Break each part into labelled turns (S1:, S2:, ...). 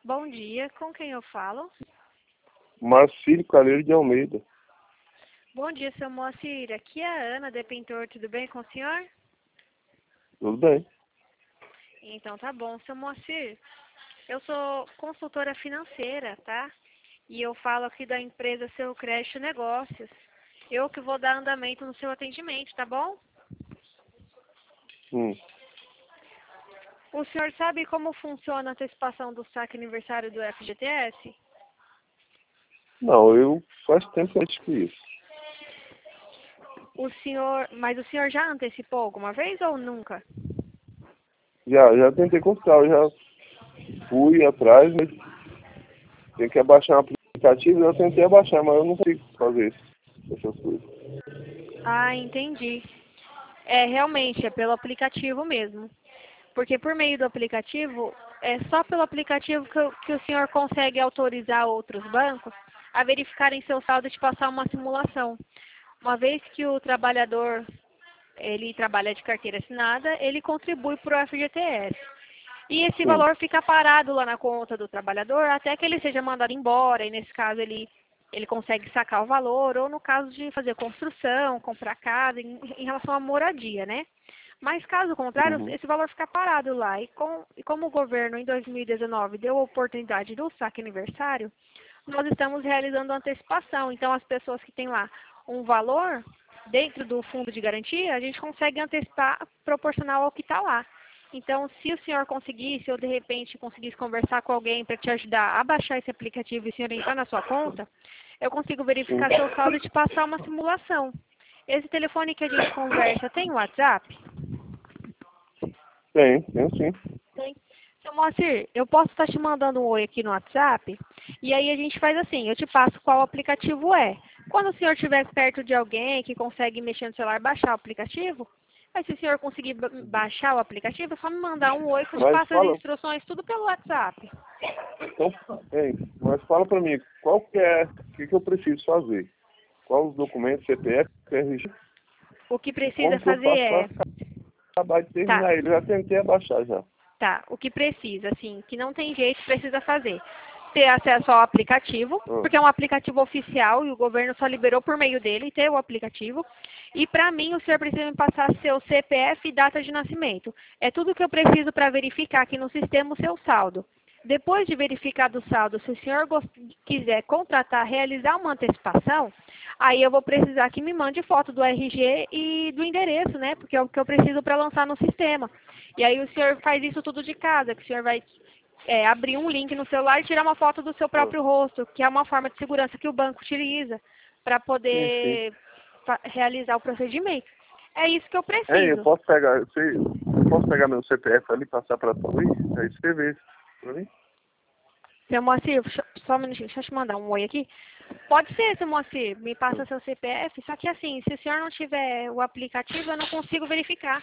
S1: Bom dia, com quem eu falo?
S2: Marcílio Calheiro de Almeida.
S1: Bom dia, seu Moacir. Aqui é a Ana, Detentor. Tudo bem com o senhor?
S2: Tudo bem.
S1: Então tá bom. Seu Moacir, eu sou consultora financeira, tá? E eu falo aqui da empresa Seu Crédito Negócios. Eu que vou dar andamento no seu atendimento, tá bom?
S2: Hum.
S1: O senhor sabe como funciona a antecipação do saque aniversário do FGTS?
S2: Não, eu faz tempo que eu acho que isso.
S1: Mas o senhor já antecipou alguma vez ou nunca?
S2: Já tentei comprar, eu já fui atrás, mas tem que abaixar um aplicativo. Eu tentei abaixar, mas eu não consigo fazer essas coisas.
S1: Ah, entendi. Realmente, é pelo aplicativo mesmo. Porque por meio do aplicativo, é só pelo aplicativo que o senhor consegue autorizar outros bancos a verificarem seu saldo e te passar uma simulação. Uma vez que o trabalhador, ele trabalha de carteira assinada, ele contribui para o FGTS. E esse
S2: Sim.
S1: valor fica parado lá na conta do trabalhador até que ele seja mandado embora, e nesse caso ele consegue sacar o valor, ou no caso de fazer construção, comprar casa, em relação à moradia, né? Mas caso contrário,
S2: Uhum.
S1: esse valor fica parado lá. E como o governo em 2019 deu a oportunidade do saque aniversário, nós estamos realizando antecipação. Então as pessoas que têm lá um valor dentro do fundo de garantia, a gente consegue antecipar proporcional ao que está lá. Então, se o senhor conseguisse, ou de repente conseguisse conversar com alguém para te ajudar a baixar esse aplicativo e se orientar na sua conta, eu consigo verificar
S2: Sim.
S1: seu saldo e te passar uma simulação. Esse telefone que a gente conversa tem WhatsApp?
S2: Tem sim.
S1: Tem. Seu Moacir, eu posso estar te mandando um oi aqui no WhatsApp, e aí a gente faz assim, eu te passo qual aplicativo é. Quando o senhor estiver perto de alguém que consegue mexer no celular, baixar o aplicativo, mas se o senhor conseguir baixar o aplicativo, é só me mandar um oi que eu te
S2: Mas
S1: passo as
S2: fala,
S1: instruções tudo pelo WhatsApp.
S2: então, mas fala pra mim, qual que é, o que eu preciso fazer? Quais os documentos, CPF, RG,
S1: O que
S2: e
S1: precisa
S2: como que eu
S1: fazer
S2: faço para
S1: é...
S2: acabar de
S1: Tá,
S2: terminar ele? Eu já tentei abaixar já.
S1: tá. O que precisa, assim, que não tem jeito, precisa fazer. Ter acesso ao aplicativo,
S2: Ah,
S1: porque é um aplicativo oficial e o governo só liberou por meio dele ter o aplicativo. E para mim, o senhor precisa me passar seu CPF e data de nascimento. É tudo que eu preciso para verificar aqui no sistema o seu saldo. Depois de verificado o saldo, se o senhor quiser contratar, realizar uma antecipação, aí eu vou precisar que me mande foto do RG e do endereço, né? Porque é o que eu preciso para lançar no sistema. E aí o senhor faz isso tudo de casa, que o senhor vai abrir um link no celular e tirar uma foto do seu
S2: ah,
S1: próprio rosto, que é uma forma de segurança que o banco utiliza para
S2: sim.
S1: poder realizar o procedimento. É isso que eu
S2: Eu
S1: preciso.
S2: posso pegar, eu posso pegar meu CPF ali e passar para tu aí escrever isso pra mim?
S1: Seu Moacir, só um minutinho, deixa eu te mandar um oi aqui. Pode ser, seu Moacir, me passa seu CPF, só que assim, se o senhor não tiver o aplicativo, eu não consigo verificar,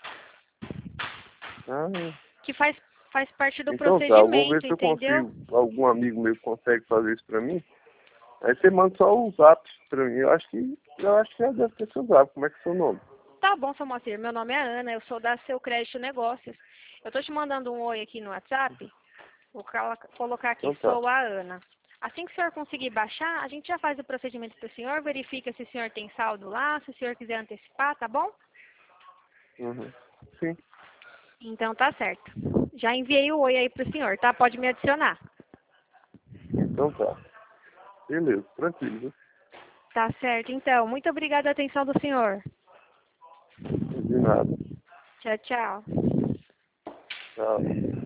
S2: Ah,
S1: que faz parte do
S2: então tá, eu vou ver
S1: procedimento,
S2: se eu
S1: entendeu?
S2: consigo, algum amigo meu consegue fazer isso pra mim. Aí você manda só o zap pra mim. Eu acho que já deve ter seu zap. Como é que é o seu nome?
S1: Tá bom, seu Moacir, meu nome é Ana, eu sou da Seu Crédito Negócios. Eu tô te mandando um oi aqui no WhatsApp, vou colocar aqui,
S2: Então tá.
S1: sou a Ana. Assim que o senhor conseguir baixar, a gente já faz o procedimento para o senhor, verifica se o senhor tem saldo lá, se o senhor quiser antecipar, tá bom?
S2: Uhum. Sim.
S1: Então tá certo. Já enviei o oi aí pro senhor, tá? Pode me adicionar.
S2: Então tá. Beleza, tranquilo. Viu?
S1: Tá certo, então. Muito obrigada a atenção do senhor.
S2: De nada.
S1: Tchau, tchau.
S2: Tchau.